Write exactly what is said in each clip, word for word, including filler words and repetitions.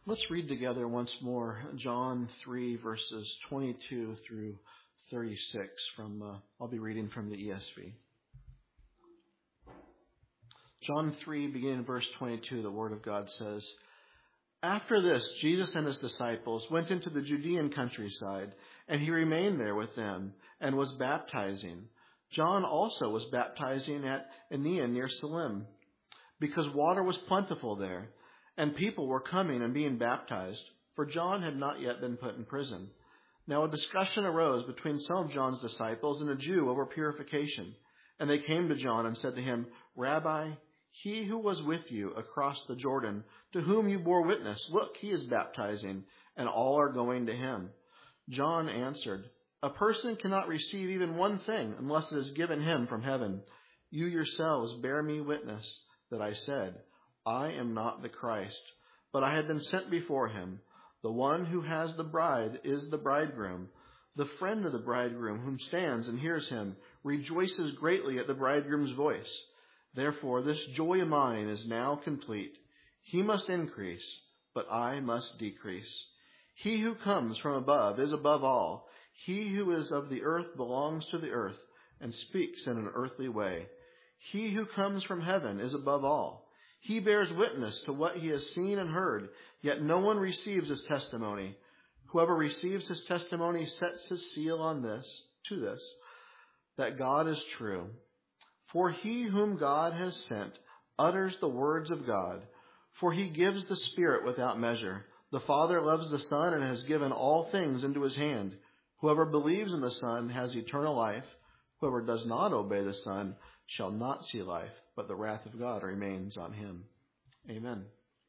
Let's read together once more John three, verses twenty-two through thirty-six. From uh, I'll be reading from the E S V. John three, beginning in verse twenty-two, the Word of God says, "After this, Jesus and his disciples went into the Judean countryside, and he remained there with them and was baptizing. John also was baptizing at Aenon near Salim, because water was plentiful there, and people were coming and being baptized, for John had not yet been put in prison. Now a discussion arose between some of John's disciples and a Jew over purification. And they came to John and said to him, 'Rabbi, he who was with you across the Jordan, to whom you bore witness, look, he is baptizing, and all are going to him.' John answered, 'A person cannot receive even one thing unless it is given him from heaven. You yourselves bear me witness that I said, I am not the Christ, but I have been sent before him. The one who has the bride is the bridegroom. The friend of the bridegroom, whom stands and hears him, rejoices greatly at the bridegroom's voice. Therefore, this joy of mine is now complete. He must increase, but I must decrease. He who comes from above is above all. He who is of the earth belongs to the earth and speaks in an earthly way. He who comes from heaven is above all. He bears witness to what he has seen and heard, yet no one receives his testimony. Whoever receives his testimony sets his seal on this, to this, that God is true. For he whom God has sent utters the words of God, for he gives the Spirit without measure. The Father loves the Son and has given all things into his hand. Whoever believes in the Son has eternal life. Whoever does not obey the Son shall not see life, but the wrath of God remains on him." Amen.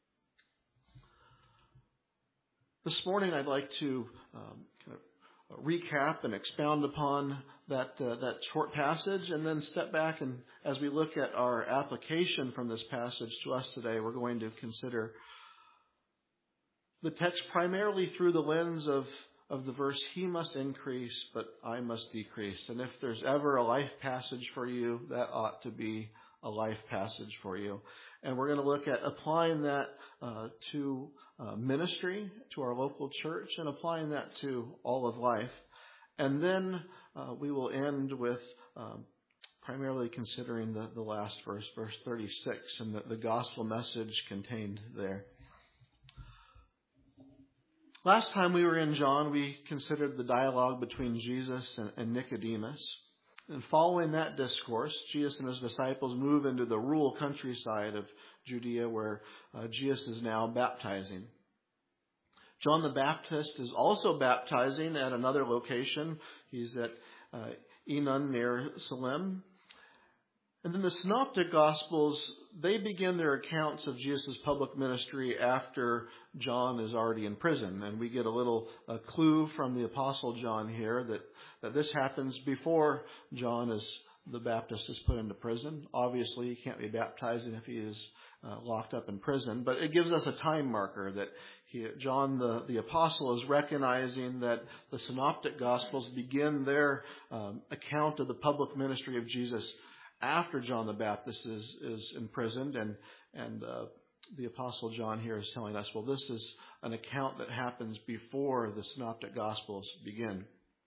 This morning I'd like to um, kind of recap and expound upon that uh, that short passage, and then step back, and as we look at our application from this passage to us today, we're going to consider the text primarily through the lens of of the verse, "He must increase, but I must decrease." And if there's ever a life passage for you, that ought to be a life passage for you. And we're going to look at applying that uh, to uh, ministry, to our local church, and applying that to all of life. And then uh, we will end with um, primarily considering the, the last verse, verse thirty-six, and the, the gospel message contained there. Last time we were in John, we considered the dialogue between Jesus and, and Nicodemus. And following that discourse, Jesus and his disciples move into the rural countryside of Judea, where uh, Jesus is now baptizing. John the Baptist is also baptizing at another location. He's at uh, Aenon near Salim. And then the Synoptic Gospels, they begin their accounts of Jesus' public ministry after John is already in prison. And we get a little a clue from the Apostle John here that, that this happens before John is, the Baptist is put into prison. Obviously, he can't be baptizing if he is uh, locked up in prison. But it gives us a time marker that he, John the, the Apostle is recognizing that the Synoptic Gospels begin their um, account of the public ministry of Jesus after John the Baptist is, is imprisoned, and and uh, the Apostle John here is telling us, well, this is an account that happens before the Synoptic Gospels begin.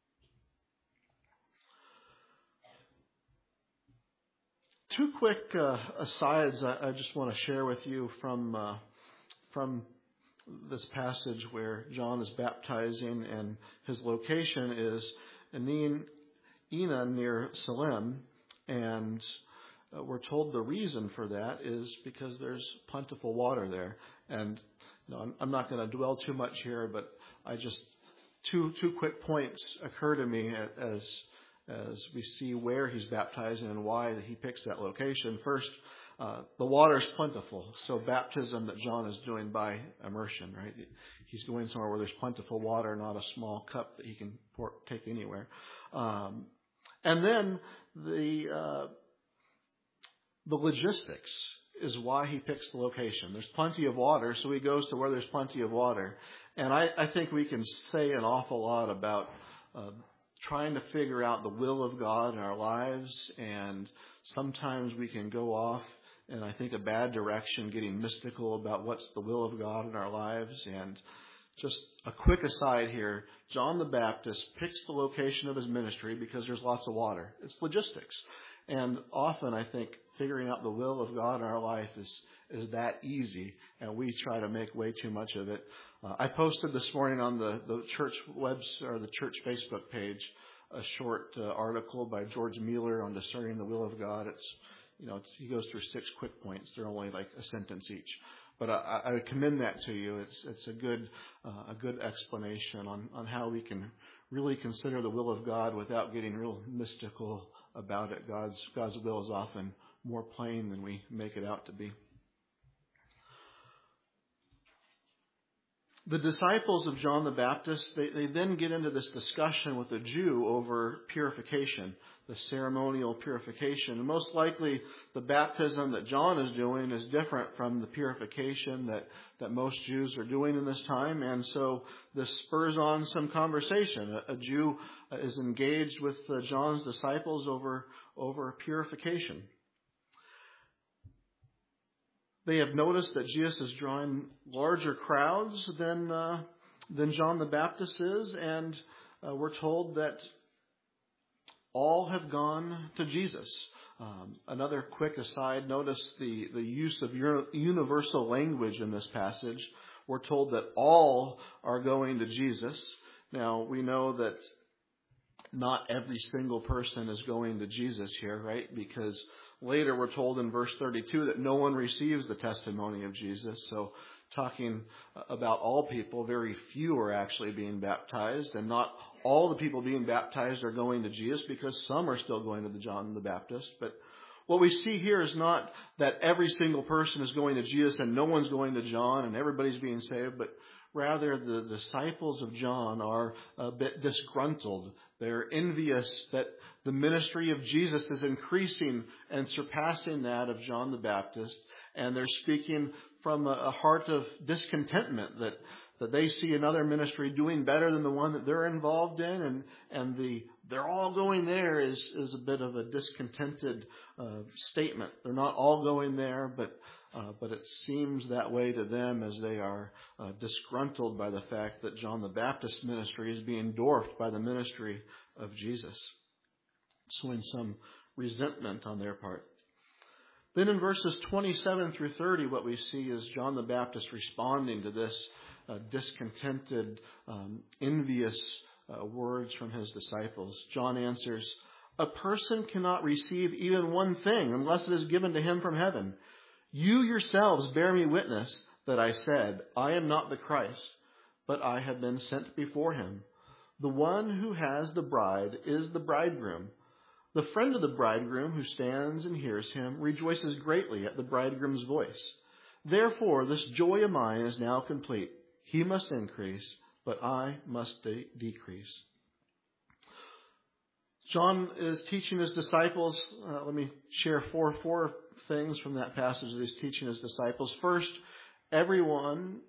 Two quick uh, asides I, I just want to share with you from uh, from this passage where John is baptizing, and his location is Aenon near Salim. And uh, we're told the reason for that is because there's plentiful water there. And you know, I'm, I'm not going to dwell too much here, but I just two two quick points occur to me as as we see where he's baptizing and why he picks that location. First, uh, the water is plentiful. So baptism that John is doing by immersion, right? He's going somewhere where there's plentiful water, not a small cup that he can pour, take anywhere. Um, and then the uh, the logistics is why he picks the location. There's plenty of water, so he goes to where there's plenty of water. And I, I think we can say an awful lot about uh, trying to figure out the will of God in our lives, and sometimes we can go off in, I think, a bad direction, getting mystical about what's the will of God in our lives. And just a quick aside here, John the Baptist picks the location of his ministry because there's lots of water. It's logistics. And often, I think, figuring out the will of God in our life is, is that easy, and we try to make way too much of it. Uh, I posted this morning on the, the church webs or the church Facebook page a short uh, article by George Mueller on discerning the will of God. It's, you know, it's, he goes through six quick points. They're only like a sentence each. But I, I would commend that to you. It's it's a good uh, a good explanation on, on how we can really consider the will of God without getting real mystical about it. God's God's will is often more plain than we make it out to be. The disciples of John the Baptist, they, they then get into this discussion with a Jew over purification, the ceremonial purification. And most likely the baptism that John is doing is different from the purification that, that most Jews are doing in this time. And so this spurs on some conversation. A, a Jew is engaged with uh, John's disciples over, over purification. They have noticed that Jesus is drawing larger crowds than uh, than John the Baptist is, and uh, we're told that all have gone to Jesus. Um, another quick aside, notice the, the use of universal language in this passage. We're told that all are going to Jesus. Now, we know that not every single person is going to Jesus here, right? Because later we're told in verse thirty-two that no one receives the testimony of Jesus. So talking about all people, very few are actually being baptized, and not all the people being baptized are going to Jesus, because some are still going to the John the Baptist. But what we see here is not that every single person is going to Jesus and no one's going to John and everybody's being saved, but rather the disciples of John are a bit disgruntled. They're envious that the ministry of Jesus is increasing and surpassing that of John the Baptist. And they're speaking from a heart of discontentment that, that they see another ministry doing better than the one that they're involved in. And, and the they're all going there is, is a bit of a discontented uh, statement. They're not all going there, but Uh, but it seems that way to them as they are uh, disgruntled by the fact that John the Baptist's ministry is being dwarfed by the ministry of Jesus. Showing some resentment on their part. Then in verses twenty-seven through thirty, what we see is John the Baptist responding to this uh, discontented, um, envious uh, words from his disciples. John answers, "A person cannot receive even one thing unless it is given to him from heaven. You yourselves bear me witness that I said, I am not the Christ, but I have been sent before him. The one who has the bride is the bridegroom. The friend of the bridegroom who stands and hears him rejoices greatly at the bridegroom's voice. Therefore, this joy of mine is now complete. He must increase, but I must de- decrease." John is teaching his disciples. Uh, let me share four, four things from that passage that he's teaching his disciples. First, everyone,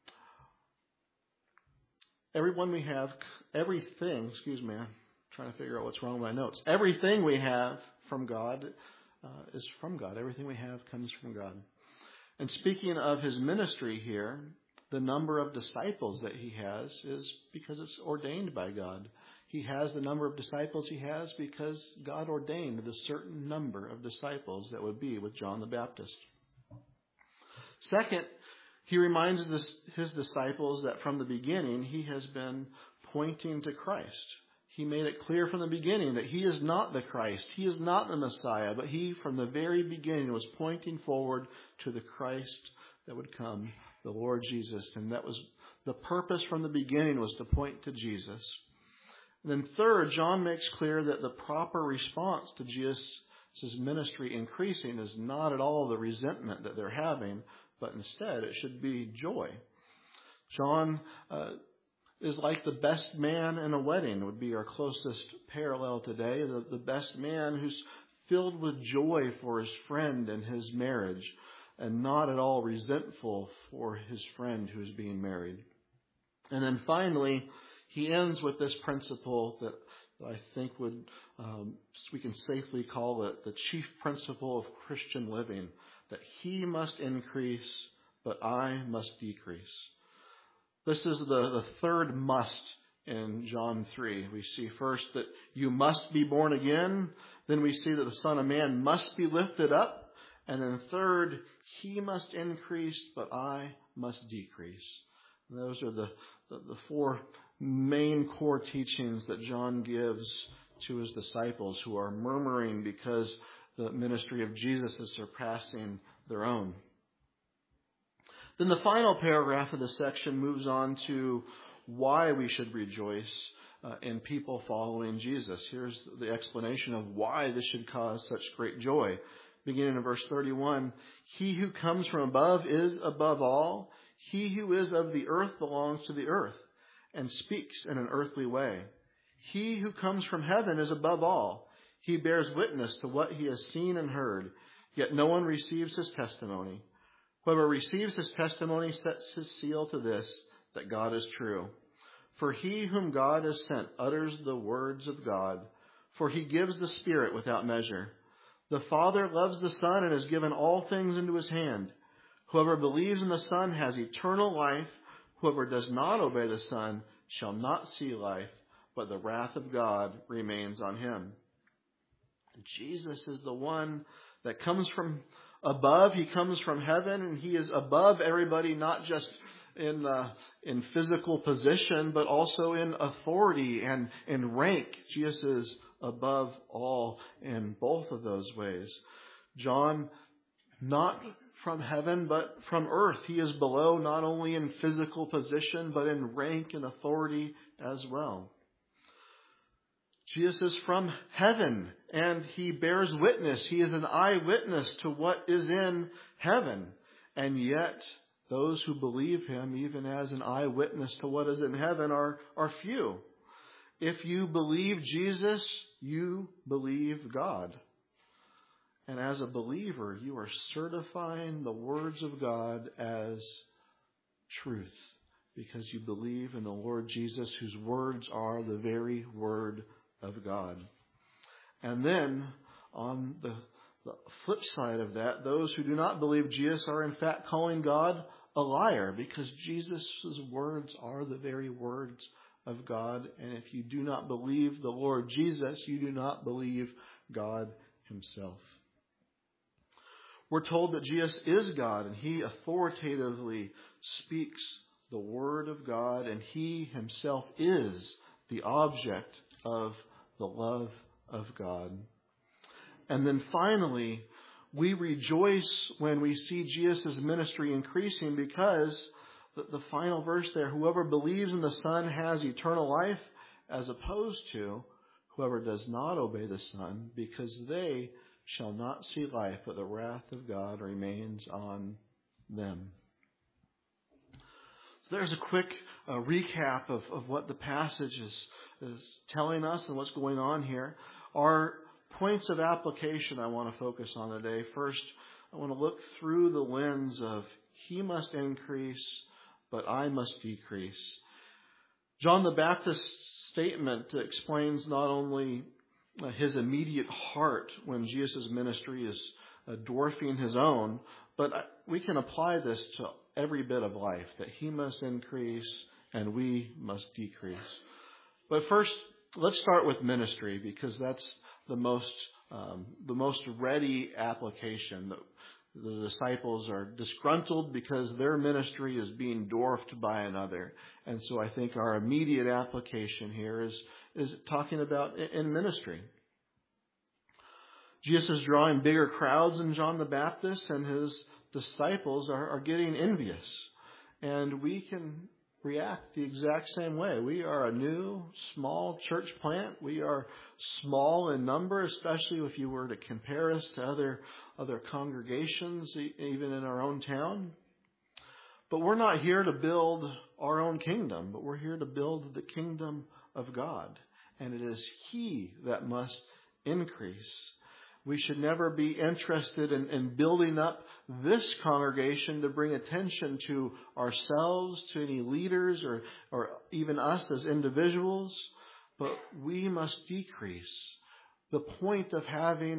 everyone we have, everything, excuse me, I'm trying to figure out what's wrong with my notes. Everything we have from God uh, is from God. Everything we have comes from God. And speaking of his ministry here, the number of disciples that he has is because it's ordained by God. He has the number of disciples he has because God ordained the certain number of disciples that would be with John the Baptist. Second, he reminds his disciples that from the beginning he has been pointing to Christ. He made it clear from the beginning that he is not the Christ. He is not the Messiah, but he from the very beginning was pointing forward to the Christ that would come, the Lord Jesus. And that was the purpose from the beginning, was to point to Jesus. Then third, John makes clear that the proper response to Jesus' ministry increasing is not at all the resentment that they're having, but instead it should be joy. John uh, is like the best man in a wedding, would be our closest parallel today. The, the best man who's filled with joy for his friend and his marriage, and not at all resentful for his friend who is being married. And then finally, he ends with this principle that I think would, um, we can safely call it the chief principle of Christian living, that he must increase, but I must decrease. This is the, the third must in John three. We see first that you must be born again. Then we see that the Son of Man must be lifted up. And then third, he must increase, but I must decrease. And those are the, the, the four main core teachings that John gives to his disciples who are murmuring because the ministry of Jesus is surpassing their own. Then the final paragraph of the section moves on to why we should rejoice uh, in people following Jesus. Here's the explanation of why this should cause such great joy. Beginning in verse thirty-one, he who comes from above is above all. He who is of the earth belongs to the earth and speaks in an earthly way. He who comes from heaven is above all. He bears witness to what he has seen and heard, yet no one receives his testimony. Whoever receives his testimony sets his seal to this, that God is true. For he whom God has sent utters the words of God, for he gives the Spirit without measure. The Father loves the Son and has given all things into his hand. Whoever believes in the Son has eternal life. Whoever does not obey the Son shall not see life, but the wrath of God remains on him. Jesus is the one that comes from above. He comes from heaven, and he is above everybody, not just in uh, in physical position, but also in authority and in rank. Jesus is above all in both of those ways. John, not from heaven, but from earth. He is below not only in physical position, but in rank and authority as well. Jesus is from heaven, and he bears witness. He is an eyewitness to what is in heaven. And yet, those who believe him, even as an eyewitness to what is in heaven, are, are few. If you believe Jesus, you believe God. And as a believer, you are certifying the words of God as truth, because you believe in the Lord Jesus, whose words are the very word of God. And then, on the, the flip side of that, those who do not believe Jesus are in fact calling God a liar, because Jesus' words are the very words of God. And if you do not believe the Lord Jesus, you do not believe God himself. We're told that Jesus is God, and he authoritatively speaks the word of God, and he himself is the object of the love of God. And then finally, we rejoice when we see Jesus' ministry increasing, because the, the final verse there, whoever believes in the Son has eternal life, as opposed to whoever does not obey the Son, because they shall not see life, but the wrath of God remains on them. So there's a quick uh, recap of, of what the passage is, is telling us and what's going on here. Our points of application I want to focus on today. First, I want to look through the lens of he must increase, but I must decrease. John the Baptist's statement explains not only his immediate heart when Jesus' ministry is dwarfing his own, but we can apply this to every bit of life, that he must increase and we must decrease. But first, let's start with ministry, because that's the most um, the most ready application. The, the disciples are disgruntled because their ministry is being dwarfed by another. And so I think our immediate application here is, is talking about in ministry. Jesus is drawing bigger crowds than John the Baptist, and his disciples are, are getting envious. And we can react the exact same way. We are a new, small church plant. We are small in number, especially if you were to compare us to other, other congregations, even in our own town. But we're not here to build our own kingdom, but we're here to build the kingdom of God. And it is he that must increase. We should never be interested in, in building up this congregation to bring attention to ourselves, to any leaders, or, or even us as individuals. But we must decrease. The point of having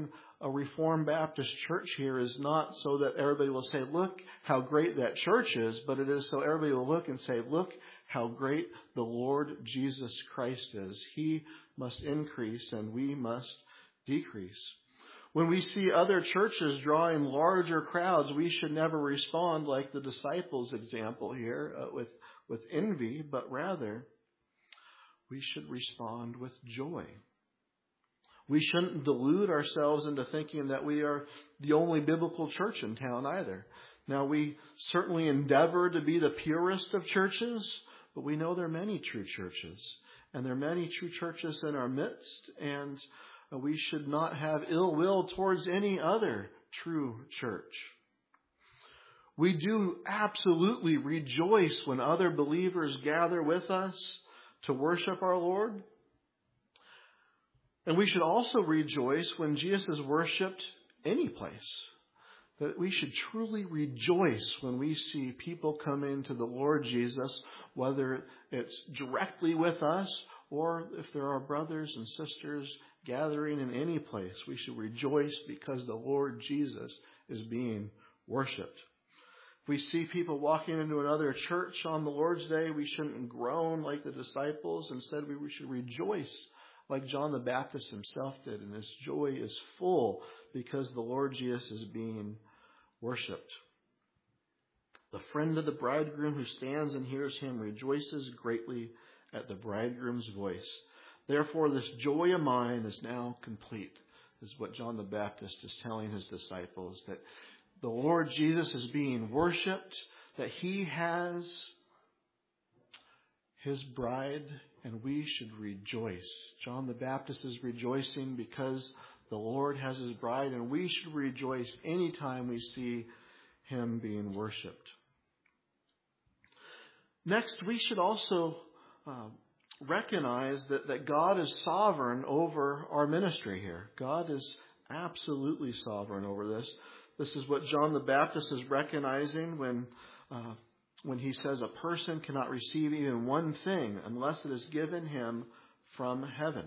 a Reformed Baptist church here is not so that everybody will say, look how great that church is, but it is so everybody will look and say, look how great the Lord Jesus Christ is. He must increase and we must decrease. When we see other churches drawing larger crowds, we should never respond like the disciples' example here uh, with, with envy, but rather we should respond with joy. We shouldn't delude ourselves into thinking that we are the only biblical church in town either. Now, we certainly endeavor to be the purest of churches, but we know there are many true churches, and there are many true churches in our midst, and we should not have ill will towards any other true church. We do absolutely rejoice when other believers gather with us to worship our Lord. And we should also rejoice when Jesus is worshipped any place. That we should truly rejoice when we see people come into the Lord Jesus, whether it's directly with us or if there are brothers and sisters gathering in any place. We should rejoice because the Lord Jesus is being worshipped. If we see people walking into another church on the Lord's Day, we shouldn't groan like the disciples. Instead, we should rejoice like John the Baptist himself did. And his joy is full because the Lord Jesus is being worshipped. The friend of the bridegroom who stands and hears him rejoices greatly at the bridegroom's voice. Therefore, this joy of mine is now complete, is what John the Baptist is telling his disciples, that the Lord Jesus is being worshipped, that he has his bride, and we should rejoice. John the Baptist is rejoicing because the Lord has his bride, and we should rejoice anytime we see him being worshipped. Next, we should also uh, recognize that, that God is sovereign over our ministry here. God is absolutely sovereign over this. This is what John the Baptist is recognizing when uh, when he says a person cannot receive even one thing unless it is given him from heaven.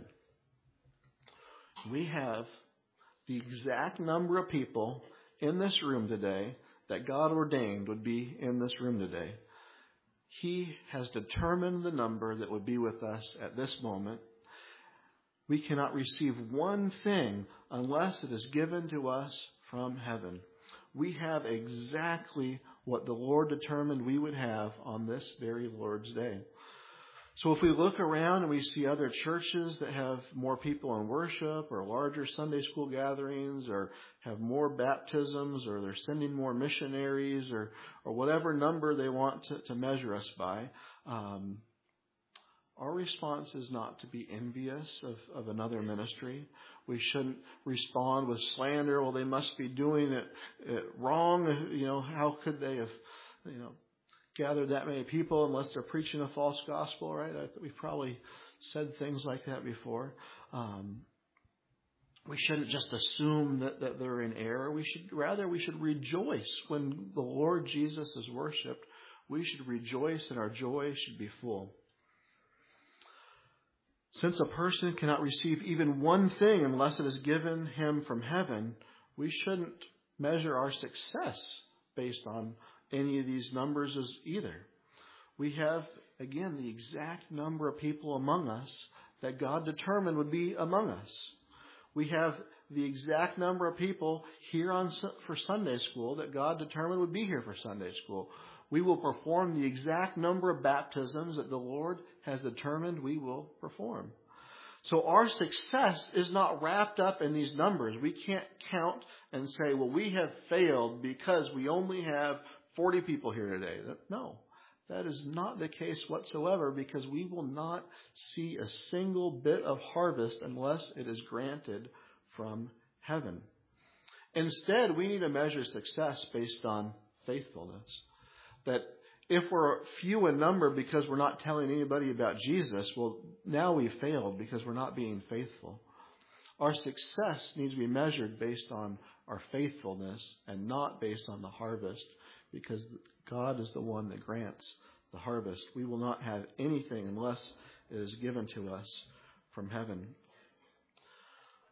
We have the exact number of people in this room today that God ordained would be in this room today. He has determined the number that would be with us at this moment. We cannot receive one thing unless it is given to us from heaven. We have exactly what the Lord determined we would have on this very Lord's Day. So if we look around and we see other churches that have more people in worship or larger Sunday school gatherings or have more baptisms or they're sending more missionaries or, or whatever number they want to, to measure us by, um, our response is not to be envious of, of another ministry. We shouldn't respond with slander. Well, they must be doing it, it wrong. You know, how could they have, you know, gathered that many people unless they're preaching a false gospel, right? I, we've probably said things like that before. Um, we shouldn't just assume that, that they're in error. We should rather we should rejoice when the Lord Jesus is worshipped. We should rejoice and our joy should be full. Since a person cannot receive even one thing unless it is given him from heaven, we shouldn't measure our success based on any of these numbers as either. We have, again, the exact number of people among us that God determined would be among us. We have the exact number of people here on for Sunday school that God determined would be here for Sunday school. We will perform the exact number of baptisms that the Lord has determined we will perform. So our success is not wrapped up in these numbers. We can't count and say, well, we have failed because we only have forty people here today. No, that is not the case whatsoever, because we will not see a single bit of harvest unless it is granted from heaven. Instead, we need to measure success based on faithfulness. That if we're few in number because we're not telling anybody about Jesus, well, now we failed because we're not being faithful. Our success needs to be measured based on our faithfulness and not based on the harvest, because God is the one that grants the harvest. We will not have anything unless it is given to us from heaven.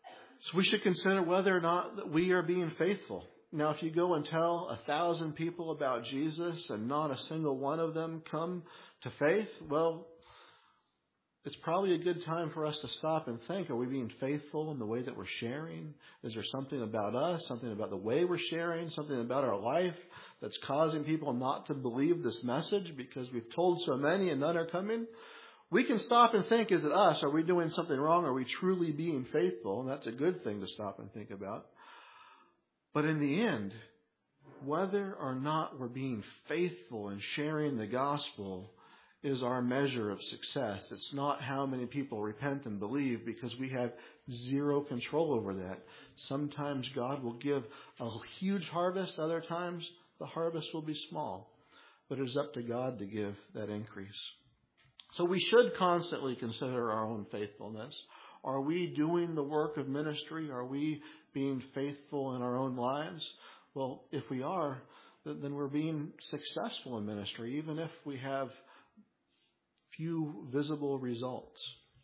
So we should consider whether or not that we are being faithful. Now, if you go and tell a thousand people about Jesus and not a single one of them come to faith, well, it's probably a good time for us to stop and think, are we being faithful in the way that we're sharing? Is there something about us, something about the way we're sharing, something about our life that's causing people not to believe this message because we've told so many and none are coming? We can stop and think, is it us? Are we doing something wrong? Are we truly being faithful? And that's a good thing to stop and think about. But in the end, whether or not we're being faithful in sharing the gospel is our measure of success. It's not how many people repent and believe, because we have zero control over that. Sometimes God will give a huge harvest. Other times the harvest will be small. But it is up to God to give that increase. So we should constantly consider our own faithfulness. Are we doing the work of ministry? Are we being faithful in our own lives? Well, if we are, then we're being successful in ministry, even if we have few visible results.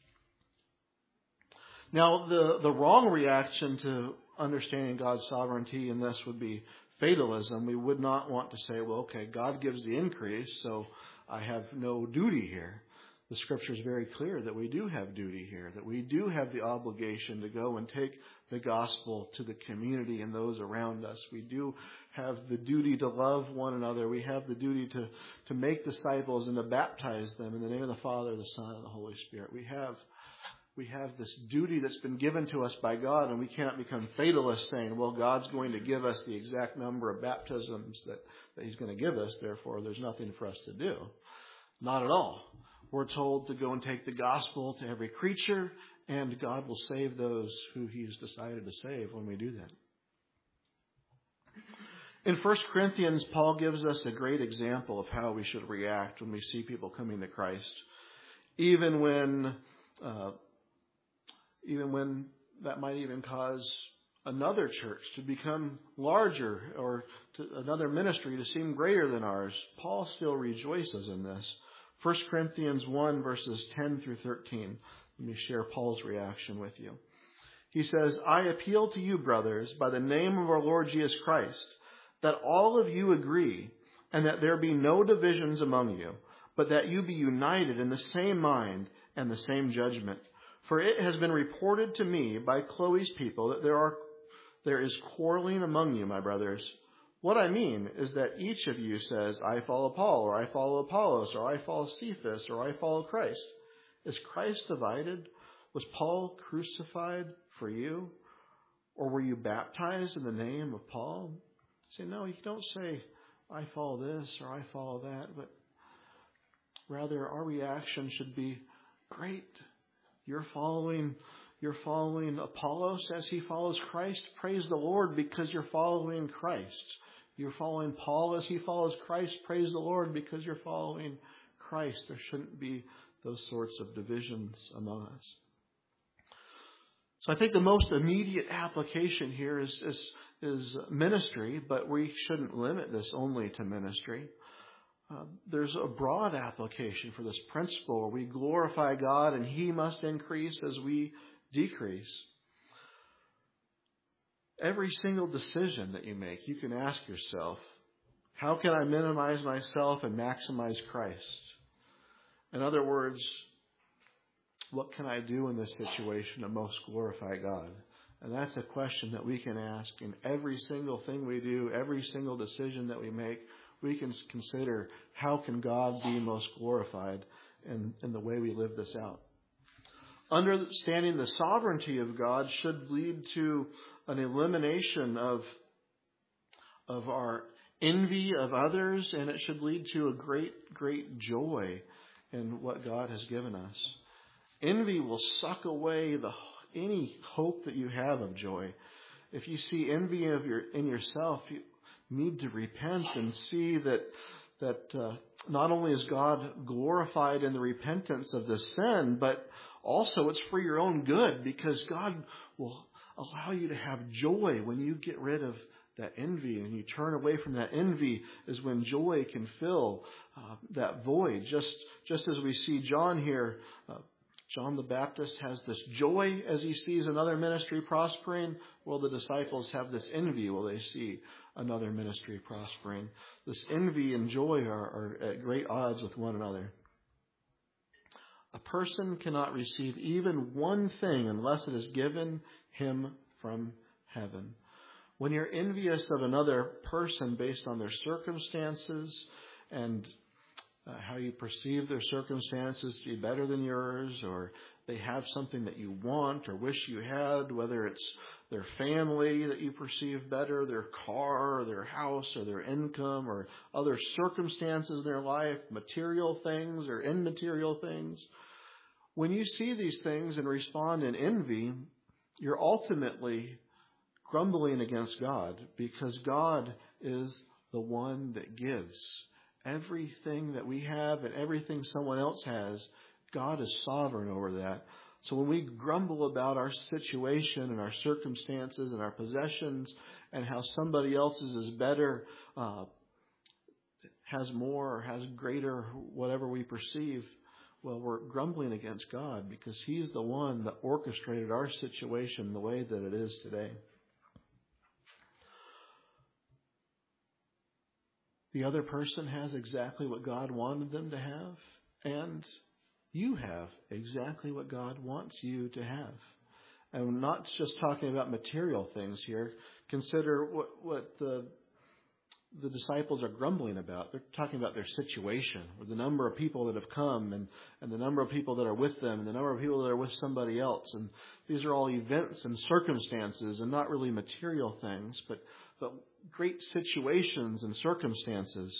Now, the, the wrong reaction to understanding God's sovereignty in this would be fatalism. We would not want to say, well, okay, God gives the increase, so I have no duty here. The Scripture is very clear that we do have duty here, that we do have the obligation to go and take the gospel to the community and those around us. We do have the duty to love one another. We have the duty to, to make disciples and to baptize them in the name of the Father, the Son, and the Holy Spirit. We have, we have this duty that's been given to us by God, and we cannot become fatalists saying, well, God's going to give us the exact number of baptisms that, that He's going to give us, therefore there's nothing for us to do. Not at all. We're told to go and take the gospel to every creature, and God will save those who He's decided to save when we do that. In First Corinthians, Paul gives us a great example of how we should react when we see people coming to Christ, even when, uh, even when that might even cause another church to become larger, or to another ministry to seem greater than ours. Paul still rejoices in this. First Corinthians one, verses ten through thirteen. Let me share Paul's reaction with you. He says, I appeal to you, brothers, by the name of our Lord Jesus Christ, that all of you agree, and that there be no divisions among you, but that you be united in the same mind and the same judgment. For it has been reported to me by Chloe's people that there are there is quarreling among you, my brothers. What I mean is that each of you says, I follow Paul, or I follow Apollos, or I follow Cephas, or I follow Christ. Is Christ divided? Was Paul crucified for you? Or were you baptized in the name of Paul? Say, no, you don't say, I follow this, or I follow that, but rather our reaction should be, great, you're following You're following Apollos as he follows Christ. Praise the Lord, because you're following Christ. You're following Paul as he follows Christ. Praise the Lord, because you're following Christ. There shouldn't be those sorts of divisions among us. So I think the most immediate application here is, is, is ministry, but we shouldn't limit this only to ministry. Uh, there's a broad application for this principle where we glorify God and He must increase as we decrease. Every single decision that you make, you can ask yourself, how can I minimize myself and maximize Christ? In other words, what can I do in this situation to most glorify God? And that's a question that we can ask in every single thing we do, every single decision that we make. We can consider, how can God be most glorified in, in the way we live this out? Understanding the sovereignty of God should lead to an elimination of, of our envy of others, and it should lead to a great, great joy in what God has given us. Envy will suck away the any hope that you have of joy. If you see envy of your in yourself, you need to repent and see that that uh, not only is God glorified in the repentance of the sin, but also it's for your own good, because God will allow you to have joy when you get rid of that envy and you turn away from that envy. Is when joy can fill uh, that void. Just just as we see John here uh, John the Baptist has this joy as he sees another ministry prospering. Well, the disciples have this envy while they see another ministry prospering. This envy and joy are, are at great odds with one another. A person cannot receive even one thing unless it is given him from heaven. When you're envious of another person based on their circumstances and uh, how you perceive their circumstances to be better than yours, or they have something that you want or wish you had, whether it's their family that you perceive better, their car or their house or their income or other circumstances in their life, material things or immaterial things. When you see these things and respond in envy, you're ultimately grumbling against God, because God is the one that gives. Everything that we have and everything someone else has, God is sovereign over that. So when we grumble about our situation and our circumstances and our possessions and how somebody else's is better, uh, has more or has greater, whatever we perceive, well, we're grumbling against God, because He's the one that orchestrated our situation the way that it is today. The other person has exactly what God wanted them to have, and you have exactly what God wants you to have. And we're not just talking about material things here. Consider what, what the the disciples are grumbling about. They're talking about their situation, or the number of people that have come, and, and the number of people that are with them, and the number of people that are with somebody else. And these are all events and circumstances, and not really material things, but, but great situations and circumstances.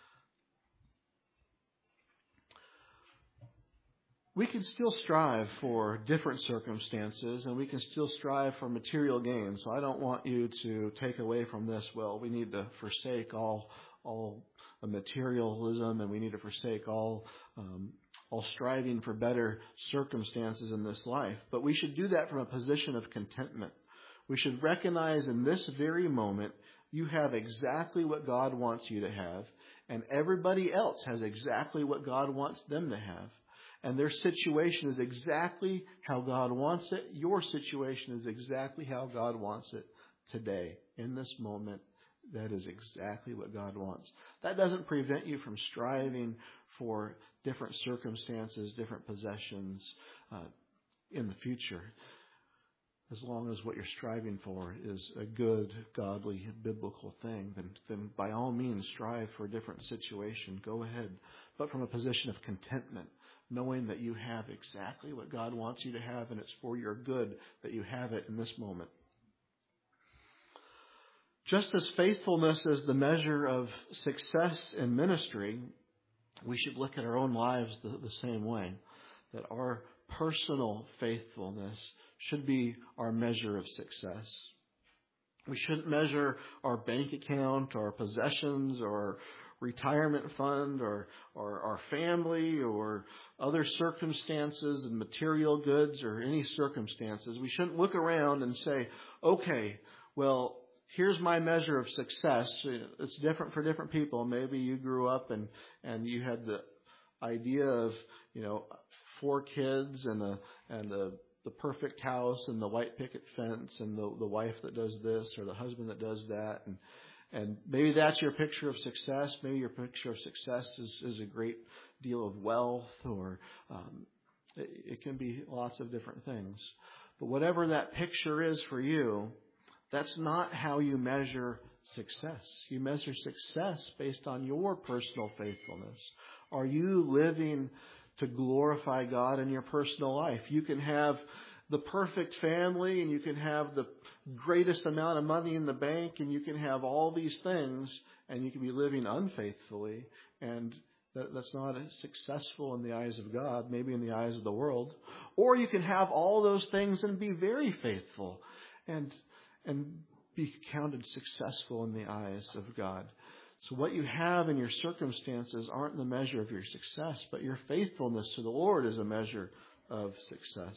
We can still strive for different circumstances, and we can still strive for material gain. So I don't want you to take away from this, well, we need to forsake all all materialism, and we need to forsake all um, all striving for better circumstances in this life. But we should do that from a position of contentment. We should recognize in this very moment you have exactly what God wants you to have, and everybody else has exactly what God wants them to have. And their situation is exactly how God wants it. Your situation is exactly how God wants it today. In this moment, that is exactly what God wants. That doesn't prevent you from striving for different circumstances, different possessions uh, in the future. As long as what you're striving for is a good, godly, biblical thing, then, then by all means strive for a different situation. Go ahead. But from a position of contentment, knowing that you have exactly what God wants you to have, and it's for your good that you have it in this moment. Just as faithfulness is the measure of success in ministry, we should look at our own lives the, the same way. That our personal faithfulness should be our measure of success. We shouldn't measure our bank account, our possessions, or retirement fund, or, or our family, or other circumstances and material goods, or any circumstances. We shouldn't look around and say, okay, well, here's my measure of success. It's different for different people. Maybe you grew up and, and you had the idea of, you know, four kids and a, and a, the perfect house and the white picket fence and the, the wife that does this or the husband that does that. And, and maybe that's your picture of success. Maybe your picture of success is, is a great deal of wealth, or um, it, it can be lots of different things. But whatever that picture is for you, that's not how you measure success. You measure success based on your personal faithfulness. Are you living to glorify God in your personal life? You can have the perfect family, and you can have the greatest amount of money in the bank, and you can have all these things, and you can be living unfaithfully, and that, that's not successful in the eyes of God, maybe in the eyes of the world. Or you can have all those things and be very faithful and and be counted successful in the eyes of God. So what you have in your circumstances aren't the measure of your success, but your faithfulness to the Lord is a measure of success.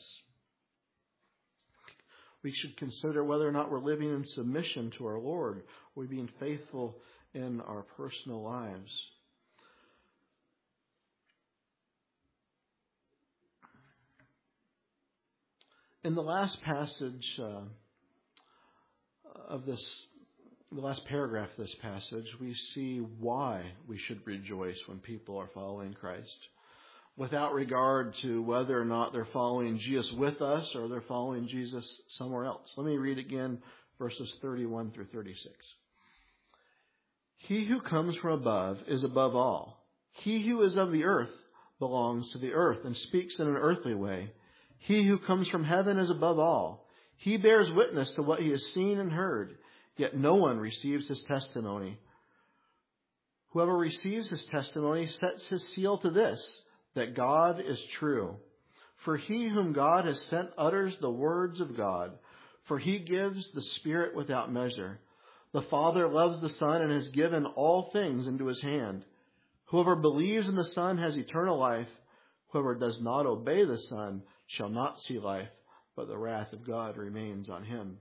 We should consider whether or not we're living in submission to our Lord. Are we being faithful in our personal lives? In the last passage uh, of this, the last paragraph of this passage, we see why we should rejoice when people are following Christ, without regard to whether or not they're following Jesus with us or they're following Jesus somewhere else. Let me read again verses thirty-one through thirty-six. He who comes from above is above all. He who is of the earth belongs to the earth and speaks in an earthly way. He who comes from heaven is above all. He bears witness to what he has seen and heard, yet no one receives his testimony. Whoever receives his testimony sets his seal to this, that God is true. For he whom God has sent utters the words of God, for he gives the Spirit without measure. The Father loves the Son and has given all things into his hand. Whoever believes in the Son has eternal life. Whoever does not obey the Son shall not see life, but the wrath of God remains on him.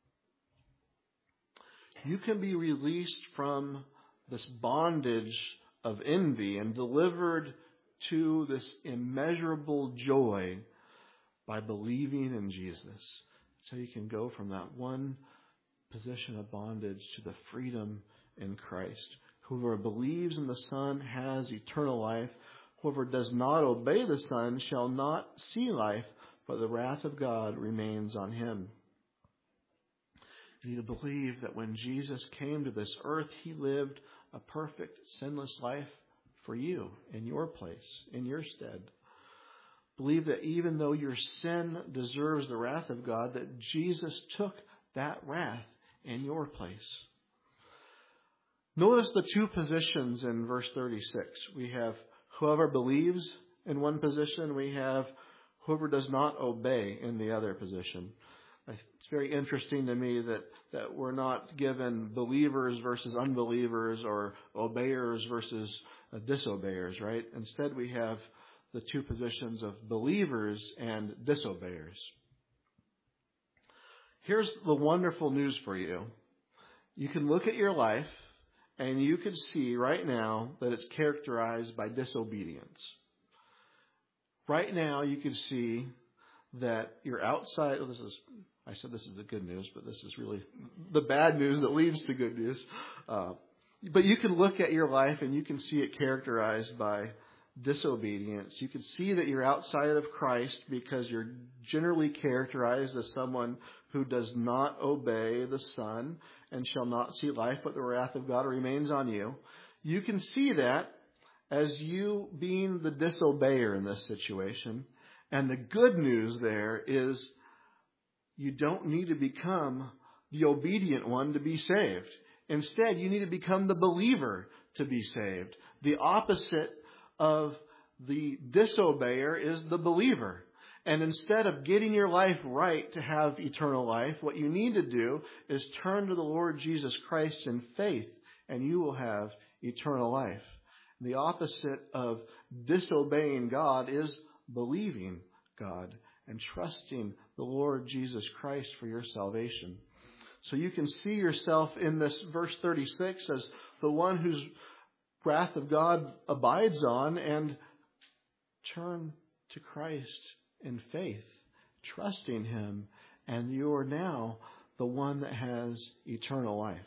You can be released from this bondage of envy and delivered to this immeasurable joy by believing in Jesus. So you can go from that one position of bondage to the freedom in Christ. Whoever believes in the Son has eternal life. Whoever does not obey the Son shall not see life, but the wrath of God remains on him. You need to believe that when Jesus came to this earth, he lived a perfect, sinless life for you, in your place, in your stead. Believe that even though your sin deserves the wrath of God, that Jesus took that wrath in your place. Notice the two positions in verse thirty-six. We have whoever believes in one position. We have whoever does not obey in the other position. It's very interesting to me that, that we're not given believers versus unbelievers or obeyers versus uh, disobeyers, right? Instead, we have the two positions of believers and disobeyers. Here's the wonderful news for you. You can look at your life and you can see right now that it's characterized by disobedience. Right now, you can see that you're outside. Oh, this is, I said this is the good news, but this is really the bad news that leads to good news. Uh, but you can look at your life and you can see it characterized by disobedience. You can see that you're outside of Christ because you're generally characterized as someone who does not obey the Son and shall not see life, but the wrath of God remains on you. You can see that as you being the disobeyer in this situation. And the good news there is you don't need to become the obedient one to be saved. Instead, you need to become the believer to be saved. The opposite of the disobeyer is the believer. And instead of getting your life right to have eternal life, what you need to do is turn to the Lord Jesus Christ in faith, and you will have eternal life. The opposite of disobeying God is believing God and trusting the Lord Jesus Christ for your salvation. So you can see yourself in this verse thirty-six as the one whose wrath of God abides on, and turn to Christ in faith, trusting him, and you are now the one that has eternal life.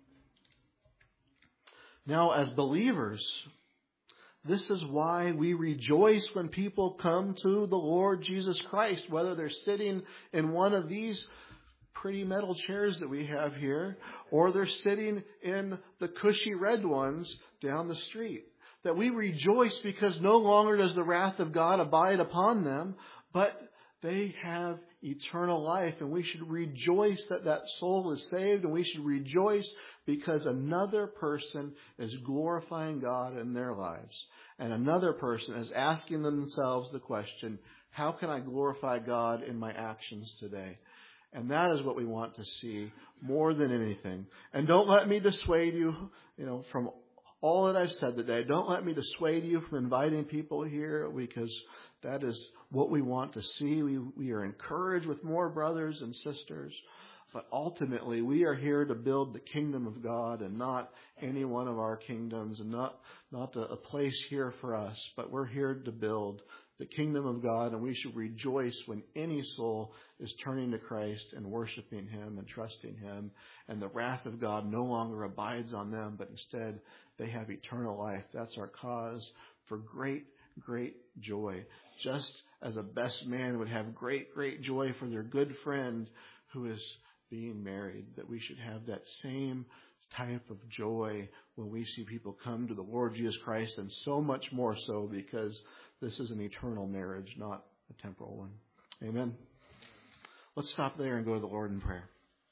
Now, as believers, this is why we rejoice when people come to the Lord Jesus Christ, whether they're sitting in one of these pretty metal chairs that we have here, or they're sitting in the cushy red ones down the street. That we rejoice because no longer does the wrath of God abide upon them, but they have eternal life, and we should rejoice that that soul is saved, and we should rejoice because another person is glorifying God in their lives, and another person is asking themselves the question, how can I glorify God in my actions today? And that is what we want to see more than anything. And don't let me dissuade you, you know, from all that I've said today. Don't let me dissuade you from inviting people here, because that is what we want to see. We, we are encouraged with more brothers and sisters. But ultimately, we are here to build the kingdom of God and not any one of our kingdoms and not, not a, a place here for us. But we're here to build the kingdom of God, and we should rejoice when any soul is turning to Christ and worshiping Him and trusting Him. And the wrath of God no longer abides on them, but instead they have eternal life. That's our cause for great, great joy. Just as a best man would have great, great joy for their good friend who is being married, that we should have that same type of joy when we see people come to the Lord Jesus Christ, and so much more so because this is an eternal marriage, not a temporal one. Amen. Let's stop there and go to the Lord in prayer.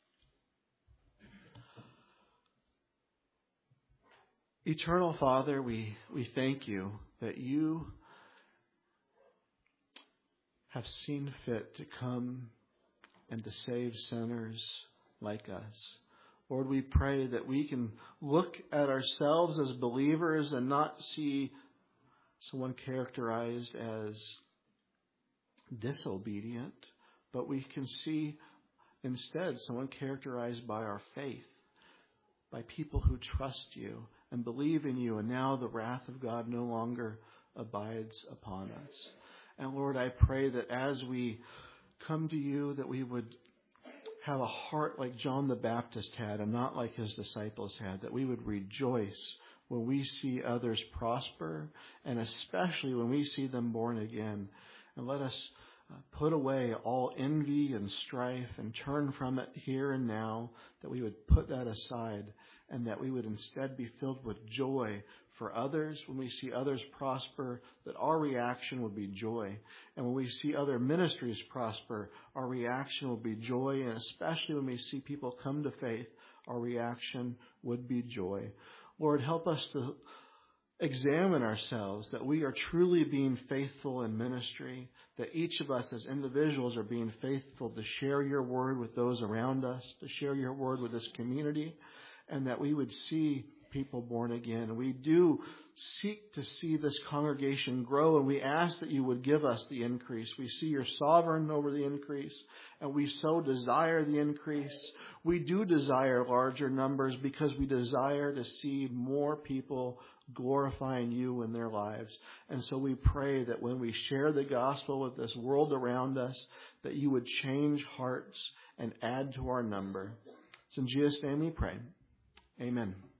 Eternal Father, we, we thank you that you have seen fit to come and to save sinners like us. Lord, we pray that we can look at ourselves as believers and not see someone characterized as disobedient, but we can see instead someone characterized by our faith, by people who trust you and believe in you, and now the wrath of God no longer abides upon us. And Lord, I pray that as we come to you, that we would have a heart like John the Baptist had and not like his disciples had, that we would rejoice when we see others prosper, and especially when we see them born again. And let us uh, put away all envy and strife and turn from it here and now, that we would put that aside, and that we would instead be filled with joy for others. When we see others prosper, that our reaction would be joy. And when we see other ministries prosper, our reaction will be joy. And especially when we see people come to faith, our reaction would be joy. Lord, help us to examine ourselves, that we are truly being faithful in ministry, that each of us as individuals are being faithful to share your word with those around us, to share your word with this community, and that we would see people born again. We do seek to see this congregation grow, and we ask that you would give us the increase. We see you're sovereign over the increase, and we so desire the increase. We do desire larger numbers because we desire to see more people glorifying you in their lives. And so we pray that when we share the gospel with this world around us, that you would change hearts and add to our number. It's in Jesus' name we pray. Amen.